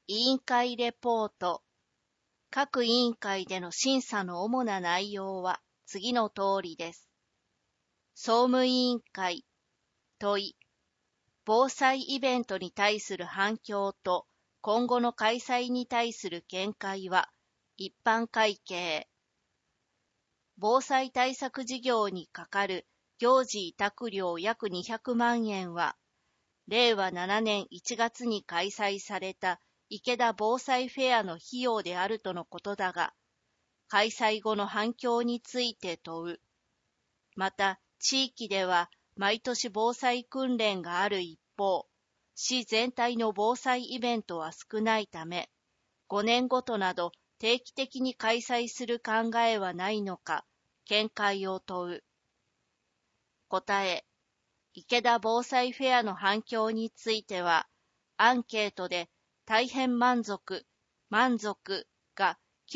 委員会レポート。各委員会での審査の主な内容は次の通りです。総務委員会。問い。防災イベントに対する反響と今後の開催に対する見解は一般会計。防災対策事業にかかる行事委託料約200万円は、令和7年1月に開催された池田防災フェアの費用であるとのことだが、開催後の反響について問う。また、地域では毎年防災訓練がある一方、市全体の防災イベントは少ないため、5年ごとなど定期的に開催する考えはないのか、見解を問う。答え。池田防災フェアの反響については、アンケートで大変満足が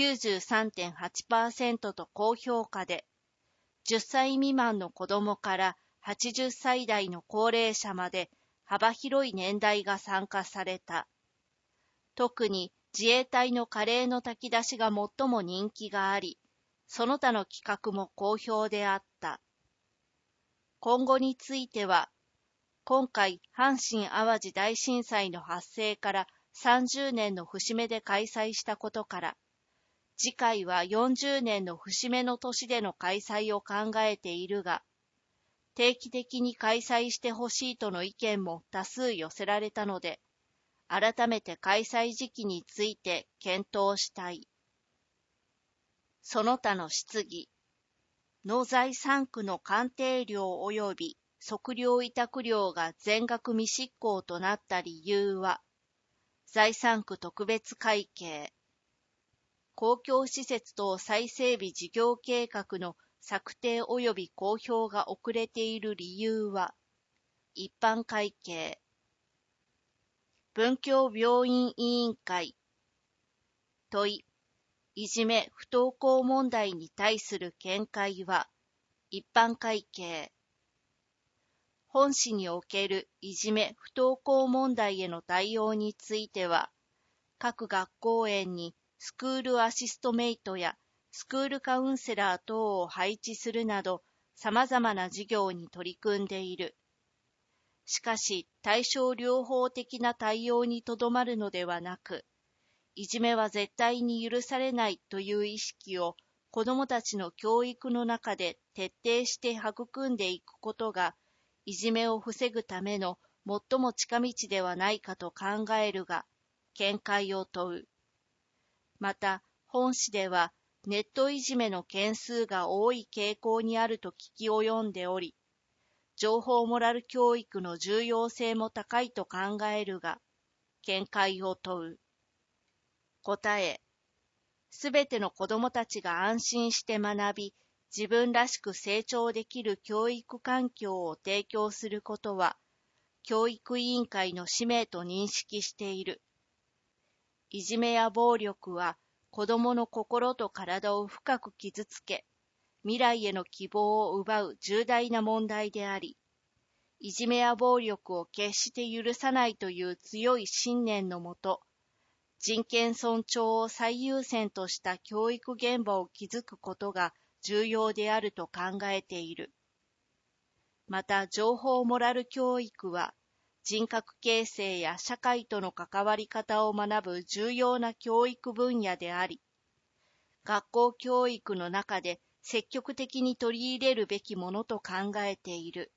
93.8% と高評価で、10歳未満の子どもから80歳代の高齢者まで幅広い年代が参加された。特に自衛隊のカレーの炊き出しが最も人気があり、その他の企画も好評であった。今後については、今回阪神・淡路大震災の発生から30年の節目で開催したことから、次回は40年の節目の年での開催を考えているが、定期的に開催してほしいとの意見も多数寄せられたので、改めて開催時期について検討したい。その他の質疑。農財3区の鑑定料及び測量委託料が全額未執行となった理由は、財産区特別会計。公共施設等再整備事業計画の策定及び公表が遅れている理由は、一般会計。文教病院委員会。問い。いじめ不登校問題に対する見解は、一般会計。本市におけるいじめ不登校問題への対応については、各学校園にスクールアシストメイトやスクールカウンセラー等を配置するなど、様々な事業に取り組んでいる。しかし、対症療法的な対応にとどまるのではなく、いじめは絶対に許されないという意識を子どもたちの教育の中で徹底して育んでいくことが、いじめを防ぐための最も近道ではないかと考えるが、見解を問う。また、本市ではネットいじめの件数が多い傾向にあると聞き及んでおり、情報モラル教育の重要性も高いと考えるが、見解を問う。答え。すべての子どもたちが安心して学び、自分らしく成長できる教育環境を提供することは、教育委員会の使命と認識している。いじめや暴力は、子どもの心と体を深く傷つけ、未来への希望を奪う重大な問題であり、いじめや暴力を決して許さないという強い信念のもと、人権尊重を最優先とした教育現場を築くことが重要であると考えている。また、情報モラル教育は、人格形成や社会との関わり方を学ぶ重要な教育分野であり、学校教育の中で積極的に取り入れるべきものと考えている。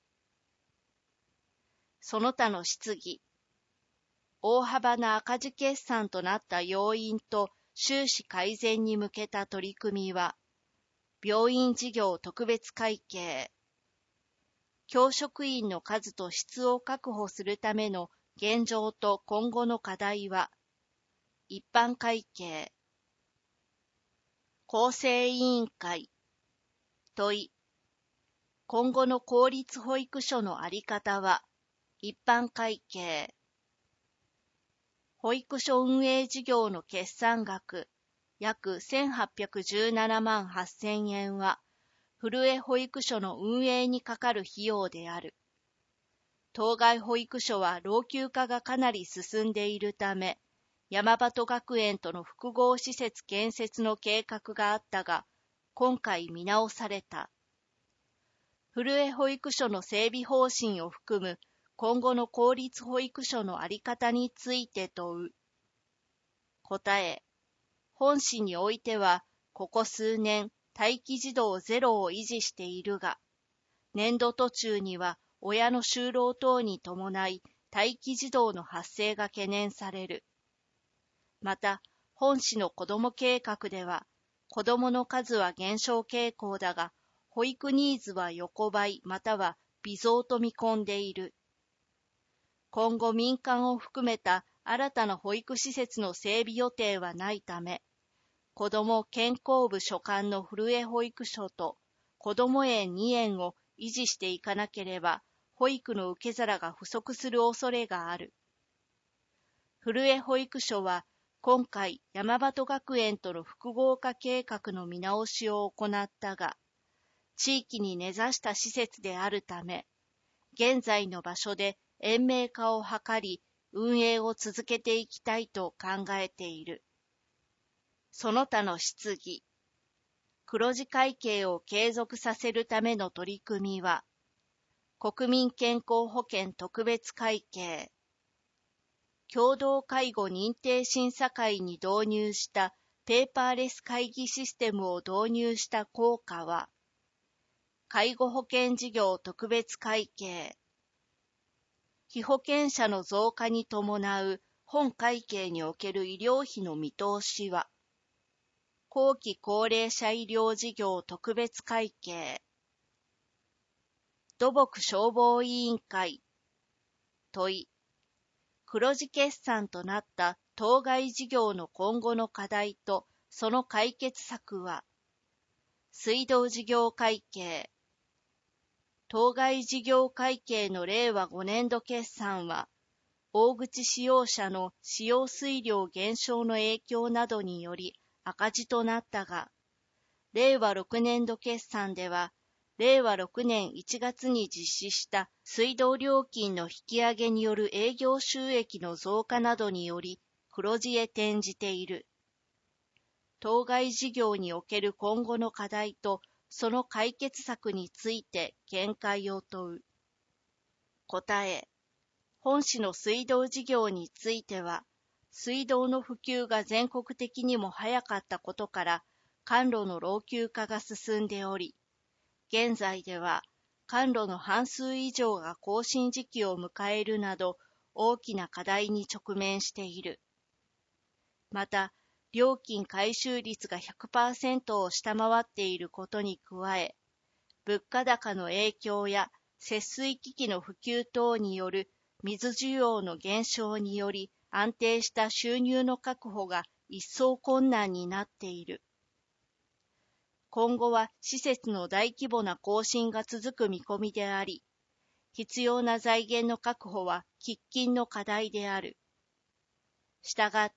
その他の質疑。大幅な赤字決算となった要因と収支改善に向けた取り組みは、病院事業特別会計。教職員の数と質を確保するための現状と今後の課題は、一般会計。公正委員会。問い。今後の公立保育所のあり方は、一般会計。保育所運営事業の決算額約1817万8000円は、古江保育所の運営にかかる費用である。当該保育所は老朽化がかなり進んでいるため、 山端学園との複合施設建設の計画があったが、今回見直された。古江保育所の整備方針を含む今後の公立保育所の在り方について問う。答え、本市においては、ここ数年、待機児童ゼロを維持しているが、年度途中には親の就労等に伴い待機児童の発生が懸念される。また、本市の子ども計画では、子どもの数は減少傾向だが、保育ニーズは横ばいまたは微増と見込んでいる。今後民間を含めた新たな保育施設の整備予定はないため、子ども健康部所管の古江保育所と子ども園2園を維持していかなければ、保育の受け皿が不足する恐れがある。古江保育所は、今回山端学園との複合化計画の見直しを行ったが、地域に根ざした施設であるため、現在の場所で延命化を図り、運営を続けていきたいと考えている。その他の質疑。黒字会計を継続させるための取り組みは、国民健康保険特別会計、共同介護認定審査会に導入したペーパーレス会議システムを導入した効果は、介護保険事業特別会計、被保険者の増加に伴う本会計における医療費の見通しは、後期高齢者医療事業特別会計、土木消防委員会、問い、黒字決算となった当該事業の今後の課題とその解決策は、水道事業会計、当該事業会計の令和5年度決算は、大口使用者の使用水量減少の影響などにより赤字となったが、令和6年度決算では、令和6年1月に実施した水道料金の引き上げによる営業収益の増加などにより黒字へ転じている。当該事業における今後の課題とその解決策について見解を問う。答え、本市の水道事業については、水道の普及が全国的にも早かったことから、管路の老朽化が進んでおり、現在では管路の半数以上が更新時期を迎えるなど、大きな課題に直面している。また、料金回収率が 100% を下回っていることに加え、物価高の影響や節水機器の普及等による水需要の減少により安定した収入の確保が一層困難になっている。今後は施設の大規模な更新が続く見込みであり、必要な財源の確保は喫緊の課題である。したがって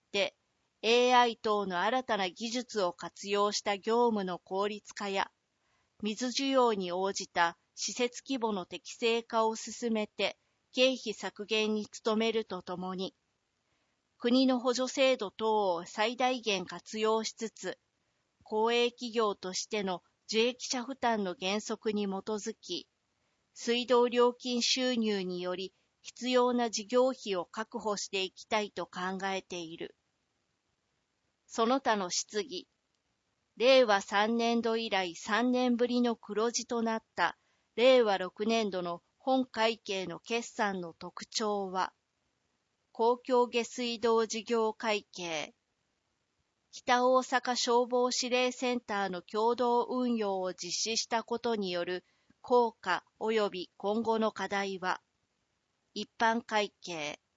、AI 等の新たな技術を活用した業務の効率化や、水需要に応じた施設規模の適正化を進めて、経費削減に努めるとともに、国の補助制度等を最大限活用しつつ、公営企業としての受益者負担の原則に基づき、水道料金収入により必要な事業費を確保していきたいと考えている。その他の質疑、令和3年度以来3年ぶりの黒字となった令和6年度の本会計の決算の特徴は、公共下水道事業会計、北大阪消防指令センターの共同運用を実施したことによる効果及び今後の課題は、一般会計、